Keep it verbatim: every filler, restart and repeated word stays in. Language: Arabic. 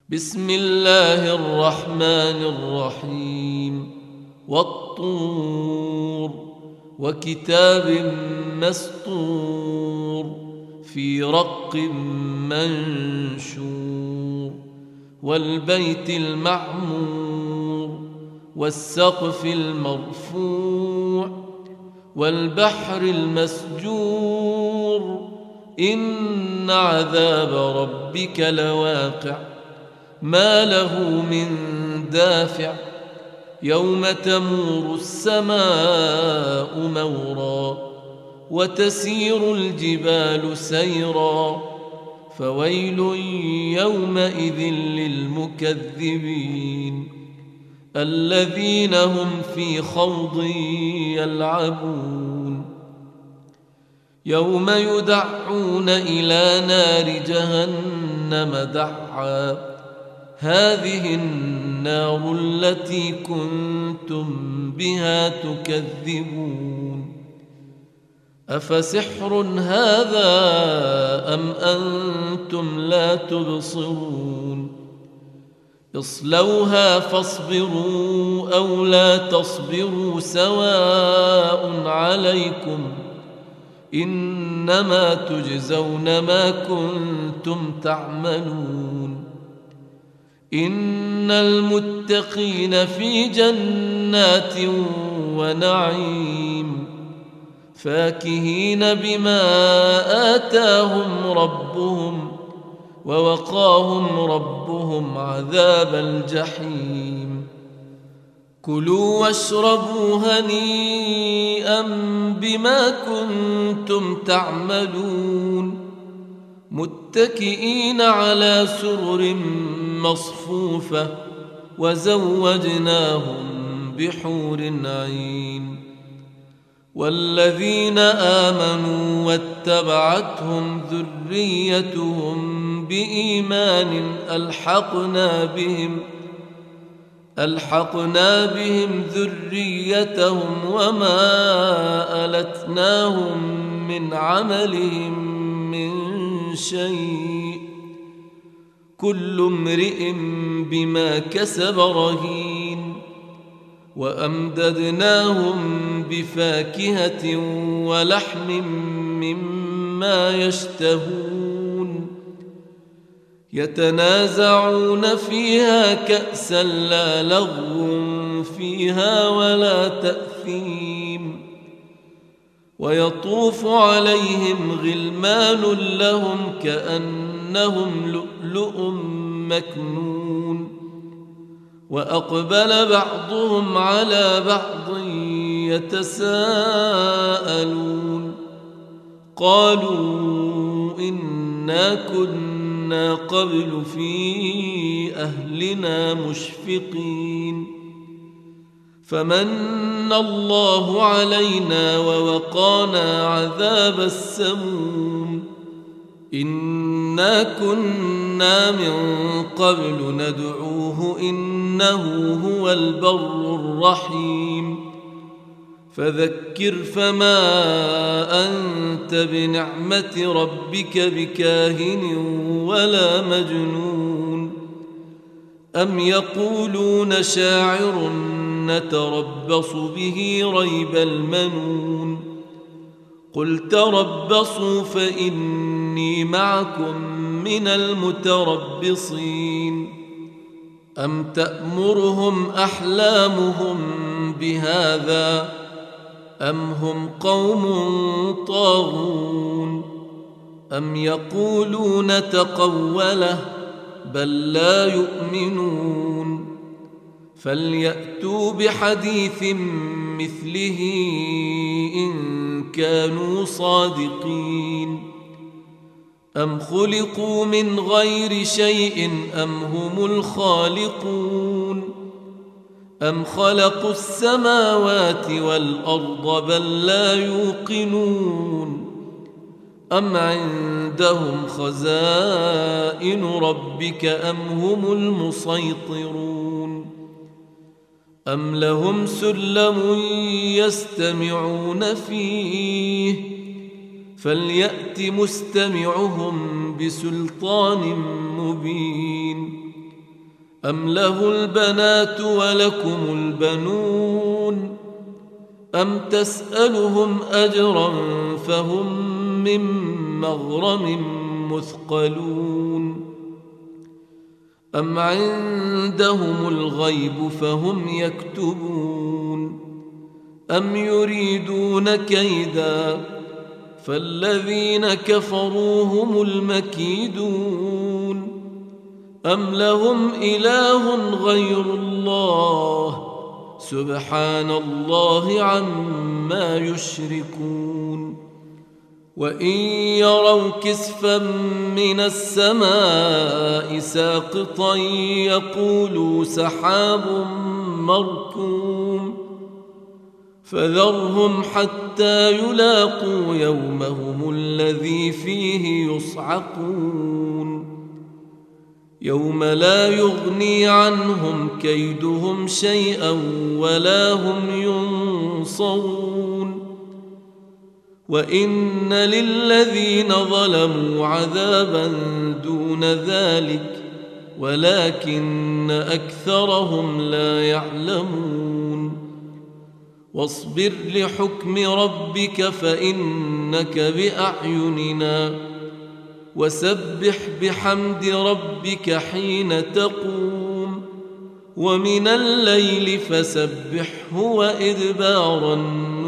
بسم الله الرحمن الرحيم والطور وكتاب مسطور في رق منشور والبيت المعمور والسقف المرفوع والبحر المسجور إن عذاب ربك لواقع ما له من دافع يوم تمور السماء مورا وتسير الجبال سيرا فويل يومئذ للمكذبين الذين هم في خوض يلعبون يوم يدعون إلى نار جهنم دعا هذه النار التي كنتم بها تكذبون أفسحر هذا أم أنتم لا تبصرون اصلوها فاصبروا أو لا تصبروا سواء عليكم إنما تجزون ما كنتم تعملون إن المتقين في جنات ونعيم فاكهين بما آتاهم ربهم ووقاهم ربهم عذاب الجحيم كلوا واشربوا هنيئا بما كنتم تعملون متكئين على سرر مصفوفة وزوجناهم بحور عين والذين آمنوا واتبعتهم ذريتهم بإيمان ألحقنا بهم ألحقنا بهم ذريتهم وما ألتناهم من عملهم من شيء كل امرئ بما كسب رهين وأمددناهم بفاكهة ولحم مما يشتهون يتنازعون فيها كأسا لا لغو فيها ولا تأثيم ويطوف عليهم غلمان لهم كأنهم لؤلؤ مكنون وأقبل بعضهم على بعض يتساءلون قالوا إنا كنا قبل في أهلنا مشفقين فمن الله علينا ووقانا عذاب السموم إنا كنا من قبل ندعوه إنه هو البر الرحيم فذكر فما أنت بنعمة ربك بكاهن ولا مجنون أم يقولون شاعر نتربص به ريب المنون قل تربصوا فإني معكم من المتربصين أم تأمرهم أحلامهم بهذا أم هم قوم طاغون أم يقولون تقوله بل لا يؤمنون فليأتوا بحديث مثله إن كانوا صادقين أم خلقوا من غير شيء أم هم الخالقون أم خلقوا السماوات والأرض بل لا يوقنون أم عندهم خزائن ربك أم هم المسيطرون أم لهم سلم يستمعون فيه فليأت مستمعهم بسلطان مبين أم له البنات ولكم البنون أم تسألهم أجرا فهم من مغرم مثقلون أم عندهم الغيب فهم يكتبون أم يريدون كيدا فالذين كفروا هم المكيدون أم لهم إله غير الله سبحان الله عما يشركون وإن يروا كسفا من السماء ساقطا يقولوا سحاب مركوم فذرهم حتى يلاقوا يومهم الذي فيه يصعقون يوم لا يغني عنهم كيدهم شيئا ولا هم ينصرون وإن للذين ظلموا عذابا دون ذلك ولكن أكثرهم لا يعلمون واصبر لحكم ربك فإنك بأعيننا وسبح بحمد ربك حين تقوم ومن الليل فسبحه وإدبار النجوم